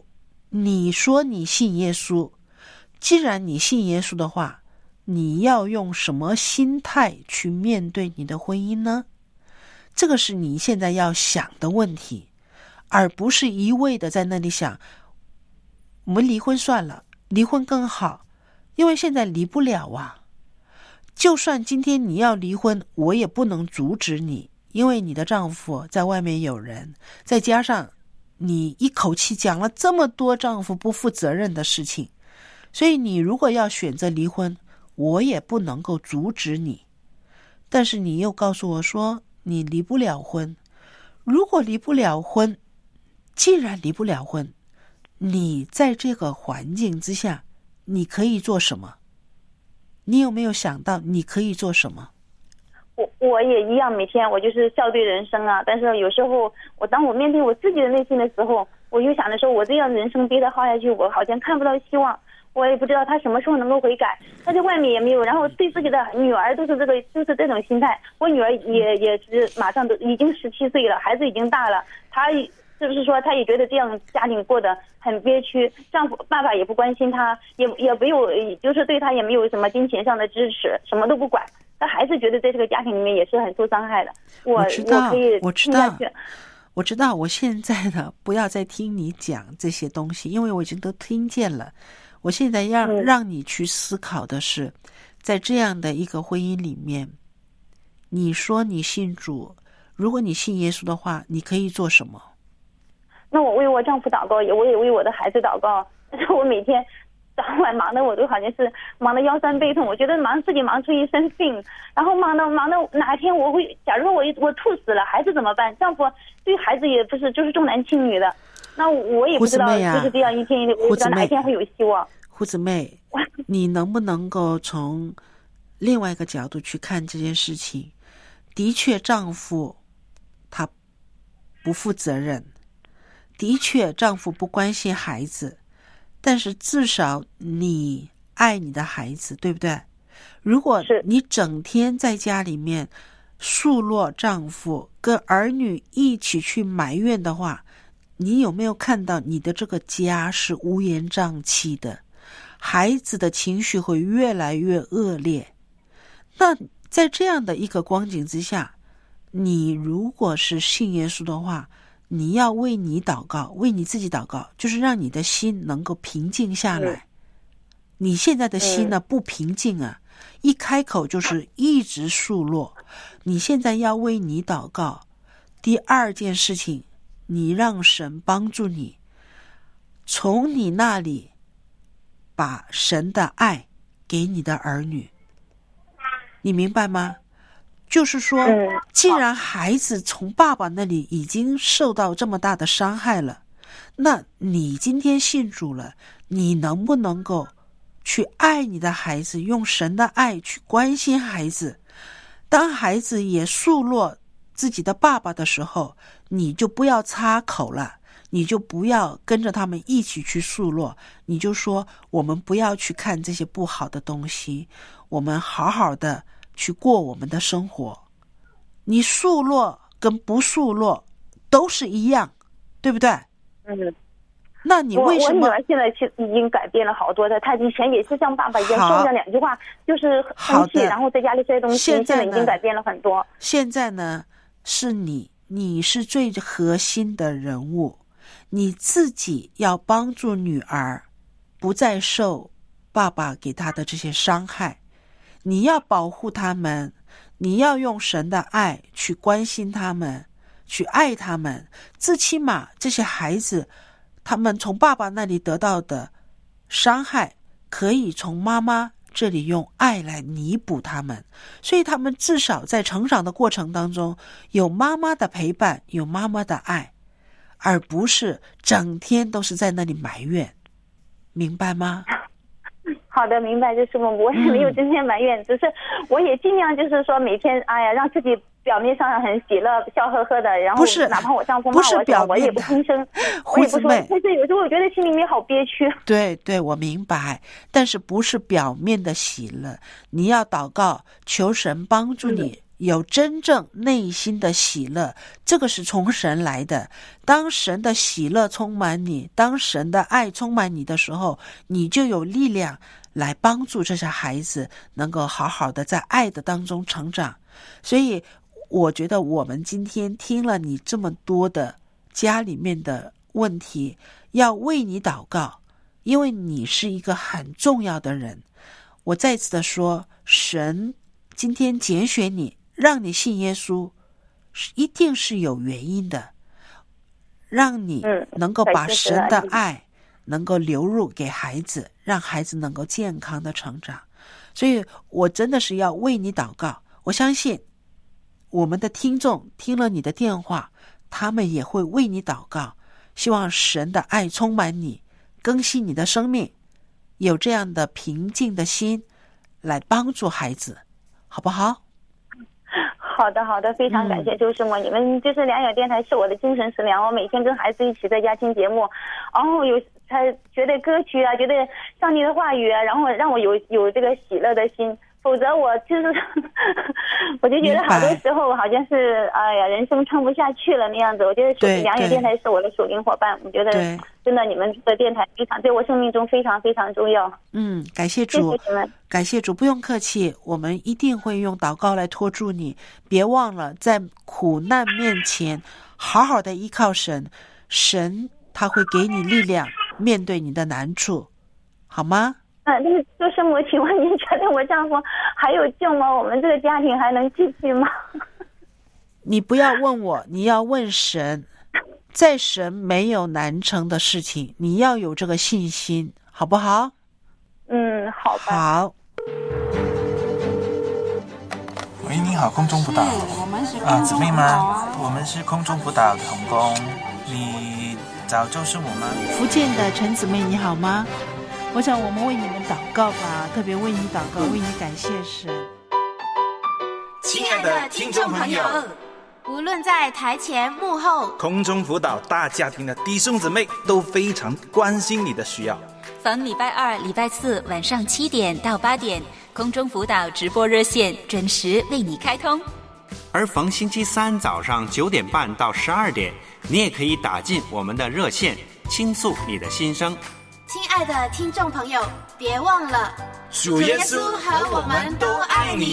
你说你信耶稣，既然你信耶稣的话，你要用什么心态去面对你的婚姻呢？这个是你现在要想的问题，而不是一味的在那里想我们离婚算了，离婚更好，因为现在离不了啊。就算今天你要离婚，我也不能阻止你，因为你的丈夫在外面有人，再加上你一口气讲了这么多丈夫不负责任的事情，所以你如果要选择离婚，我也不能够阻止你。但是你又告诉我说你离不了婚，如果离不了婚，既然离不了婚，你在这个环境之下你可以做什么？你有没有想到你可以做什么？ 我也一样，每天我就是笑对人生啊。但是有时候当我面对我自己的内心的时候，我就想着说我这样人生憋得耗下去，我好像看不到希望，我也不知道他什么时候能够悔改。他在外面也没有，然后对自己的女儿都是就是这种心态。我女儿也是马上都已经17岁了，孩子已经大了，她是不是说她也觉得这样家庭过得很憋屈，丈夫爸爸也不关心她，也没有，就是对她也没有什么金钱上的支持，什么都不管。她孩子觉得在这个家庭里面也是很受伤害的。我知道， 可以我知道。我现在呢，不要再听你讲这些东西，因为我已经都听见了。我现在让你去思考的是，在这样的一个婚姻里面，你说你信主，如果你信耶稣的话，你可以做什么？ 那我为我丈夫祷告，我也为我的孩子祷告。但是我每天早晚忙的，我都好像是忙得腰酸背痛。我觉得自己忙出一身病，然后忙到哪天我会，假如说我吐死了，孩子怎么办？丈夫对孩子也不是就是重男轻女的，那我也不知道，就是这样一天，我不知道哪一天会有希望。 胡姊妹，你能不能够从另外一个角度去看这件事情？的确，丈夫他不负责任，的确丈夫不关心孩子，但是至少你爱你的孩子，对不对？如果你整天在家里面数落丈夫，跟儿女一起去埋怨的话，你有没有看到你的这个家是乌烟瘴气的？孩子的情绪会越来越恶劣。那在这样的一个光景之下，你如果是信耶稣的话，你要为你祷告，为你自己祷告，就是让你的心能够平静下来。你现在的心呢，不平静啊，一开口就是一直数落。你现在要为你祷告。第二件事情，你让神帮助你，从你那里把神的爱给你的儿女。你明白吗？就是说，既然孩子从爸爸那里已经受到这么大的伤害了，那你今天信主了，你能不能够去爱你的孩子，用神的爱去关心孩子？当孩子也诉落自己的爸爸的时候，你就不要插口了，你就不要跟着他们一起去诉落，你就说我们不要去看这些不好的东西，我们好好的去过我们的生活。你诉落跟不诉落都是一样，对不对？那你为什么？ 我女儿现在已经改变了好多的，她以前也是像爸爸一样说上2句话就是生气，然后在家里摔东西，现在已经改变了很多。现在呢，是你是最核心的人物，你自己要帮助女儿不再受爸爸给她的这些伤害，你要保护他们，你要用神的爱去关心他们，去爱他们。最起码这些孩子他们从爸爸那里得到的伤害，可以从妈妈这里用爱来弥补他们，所以他们至少在成长的过程当中有妈妈的陪伴，有妈妈的爱，而不是整天都是在那里埋怨，明白吗？ 好的，明白。就是我也没有整天埋怨，只是我也尽量就是说每天让自己表面上很喜乐笑呵呵的，然后哪怕我丈夫骂我也不吭声，我也不说。但是有时候我觉得心里面好憋屈。对， 我明白，但是不是表面的喜乐，你要祷告求神帮助你， 有真正内心的喜乐，这个是从神来的。当神的喜乐充满你，当神的爱充满你的时候，你就有力量来帮助这些孩子能够好好的在爱的当中成长。所以我觉得我们今天听了你这么多的家里面的问题，要为你祷告，因为你是一个很重要的人。我再次的说，神今天拣选你，让你信耶稣，一定是有原因的，让你能够把神的爱能够流入给孩子，让孩子能够健康的成长。所以我真的是要为你祷告。我相信我们的听众听了你的电话，他们也会为你祷告，希望神的爱充满你，更新你的生命，有这样的平静的心来帮助孩子，好不好？ 好的好的，非常感谢周师母，你们就是良友电台是我的精神食粮，我每天跟孩子一起在家听节目，然后才觉得歌曲啊，觉得上帝的话语啊，然后让我有这个喜乐的心，否则我就是我就觉得好多时候好像是哎呀人生撑不下去了那样子。我觉得良友电台是我的属灵伙伴，我觉得真的你们的电台非常对我生命中非常非常重要。 感谢主， 谢谢你们， 感谢主，不用客气，我们一定会用祷告来托住你。别忘了在苦难面前好好的依靠神，神他会给你力量面对你的难处，好吗？ 但是周师母，请问您觉得我丈夫还有救吗？我们这个家庭还能继续吗？ 你不要问我，你要问神，在神没有难成的事情，你要有这个信心，好不好？ 好吧。 好。 喂，你好，空中辅导。姊妹吗？我们是空中辅导同工，你找周师母吗？ 福建的陈姊妹你好吗？我想我们为你们祷告吧，特别为你祷告，为你感谢神。 亲爱的听众朋友，无论在台前幕后， 空中辅导大家庭的弟兄姊妹都非常关心你的需要。 逢礼拜二、礼拜四晚上7点到8点，空中辅导直播热线准时为你开通。 而逢星期三早上9点半到12点，你也可以打进我们的热线，倾诉你的心声。 亲爱的听众朋友，别忘了， 主耶稣和我们都爱你。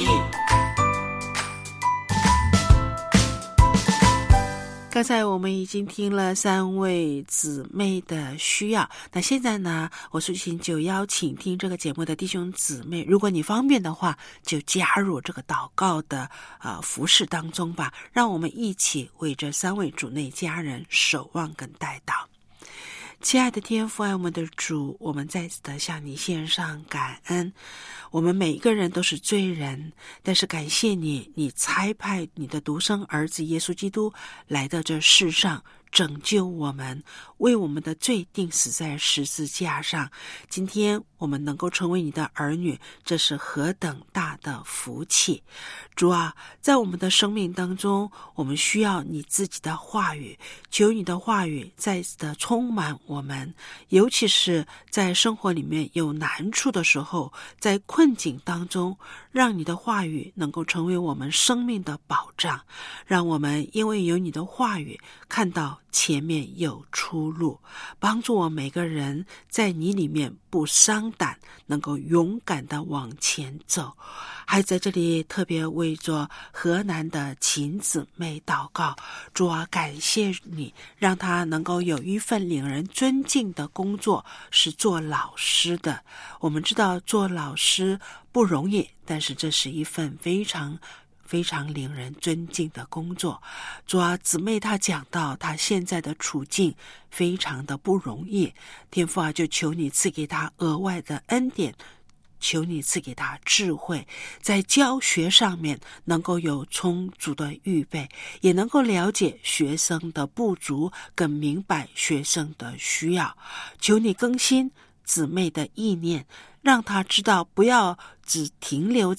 刚才我们已经听了3位姊妹的需要，那现在呢，我苏琴就邀请听这个节目的弟兄姊妹，如果你方便的话，就加入这个祷告的服事当中吧，让我们一起为这3位主内家人守望跟代祷。亲爱的天父，爱我们的主，我们再次的向你献上感恩。我们每一个人都是罪人，但是感谢你，你差派你的独生儿子耶稣基督来到这世上，拯救我们，为我们的罪定死在十字架上。今天我们能够成为你的儿女，这是何等大的福气。主啊，在我们的生命当中，我们需要你自己的话语，求你的话语再次的充满我们，尤其是在生活里面有难处的时候，在困境当中，让你的话语能够成为我们生命的保障，让我们因为有你的话语看到前面有出路，帮助我每个人在你里面不伤胆，能够勇敢的往前走。还在这里特别为着河南的秦姊妹祷告，主啊，感谢你让她能够有一份令人尊敬的工作，是做老师的。我们知道做老师不容易，但是这是一份非常令人尊敬的工作。主啊，姊妹她讲到她现在的处境非常的不容易，天父啊，就求你赐给她额外的恩典，求你赐给他智慧，在教学上面能够有充足的预备，也能够了解学生的不足，更明白学生的需要。求你更新姊妹的意念，让他知道不要只停留在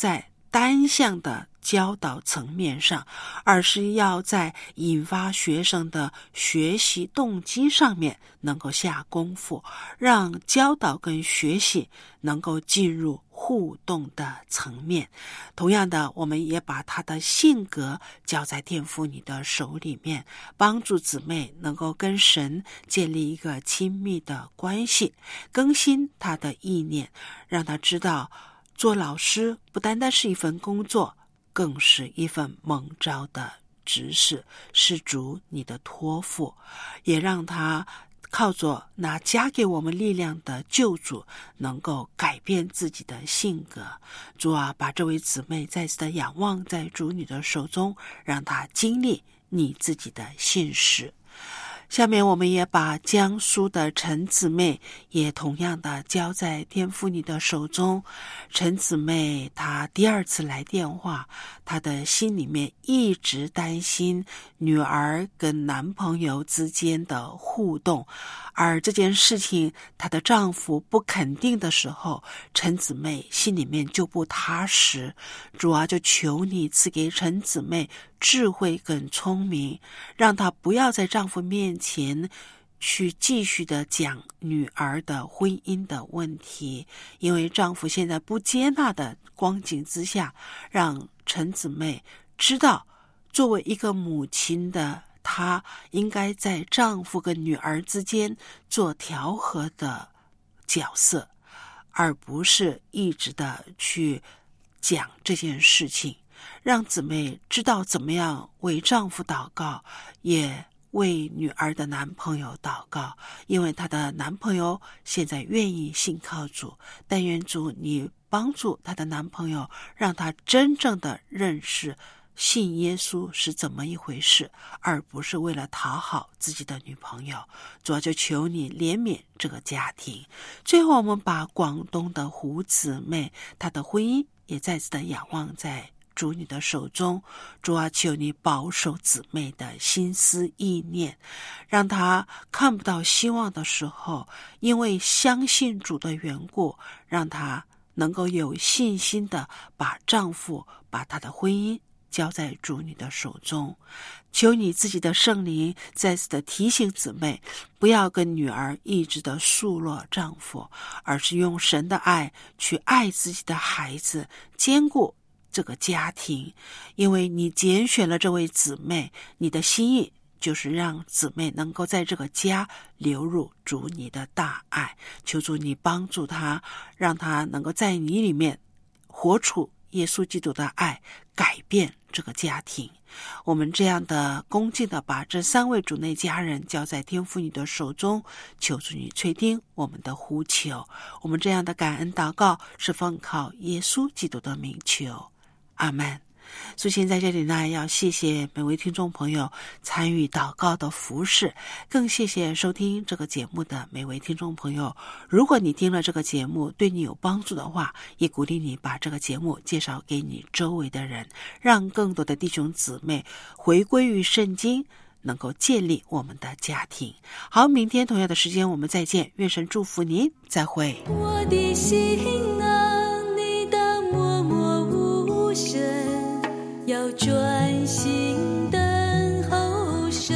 单向的教导层面上，而是要在引发学生的学习动机上面能够下功夫，让教导跟学习能够进入互动的层面。同样的，我们也把他的性格交在天父你的手里面，帮助姊妹能够跟神建立一个亲密的关系，更新他的意念，让他知道做老师不单单是一份工作，更是一份蒙召的职事，是主你的托付，也让他靠着那加给我们力量的救主，能够改变自己的性格。主啊，把这位姊妹再次的仰望在主你的手中，让她经历你自己的信实。下面我们也把江苏的陈姊妹也同样的交在天父你的手中。陈姊妹她第二次来电话，她的心里面一直担心女儿跟男朋友之间的互动，而这件事情她的丈夫不肯定的时候，陈姊妹心里面就不踏实。主啊，就求你赐给陈姊妹智慧跟聪明，让她不要在丈夫面前去继续的讲女儿的婚姻的问题，因为丈夫现在不接纳的光景之下，让陈姊妹知道作为一个母亲的她应该在丈夫跟女儿之间做调和的角色，而不是一直的去讲这件事情，让姊妹知道怎么样为丈夫祷告，也为女儿的男朋友祷告，因为她的男朋友现在愿意信靠主，但愿主你帮助她的男朋友，让他真正的认识信耶稣是怎么一回事，而不是为了讨好自己的女朋友。主要就求你怜悯这个家庭。最后我们把广东的胡姊妹她的婚姻也再次的仰望在主你的手中。主啊，求你保守姊妹的心思意念，让她看不到希望的时候，因为相信主的缘故，让她能够有信心的把丈夫把她的婚姻交在主你的手中。求你自己的圣灵再次的提醒姊妹，不要跟女儿一直的数落丈夫，而是用神的爱去爱自己的孩子，兼顾这个家庭。因为你拣选了这位姊妹，你的心意就是让姊妹能够在这个家流入主你的大爱。求主你帮助她，让她能够在你里面活出耶稣基督的爱，改变这个家庭。我们这样的恭敬的把这三位主内家人交在天父你的手中，求主你垂听我们的呼求。我们这样的感恩祷告是奉靠耶稣基督的名求，阿们。苏琴在这里呢，要谢谢每位听众朋友参与祷告的服事，更谢谢收听这个节目的每位听众朋友。如果你听了这个节目对你有帮助的话，也鼓励你把这个节目介绍给你周围的人，让更多的弟兄姊妹回归于圣经，能够建立我们的家庭。好，明天同样的时间我们再见，愿神祝福您，再会。 我的心啊，你当默默无声，要专心等候神。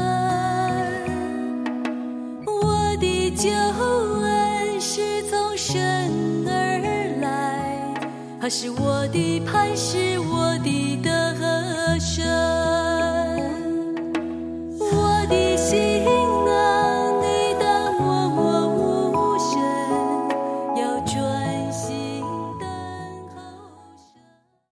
我的救恩是从神而来，他是我的磐石，我的得胜。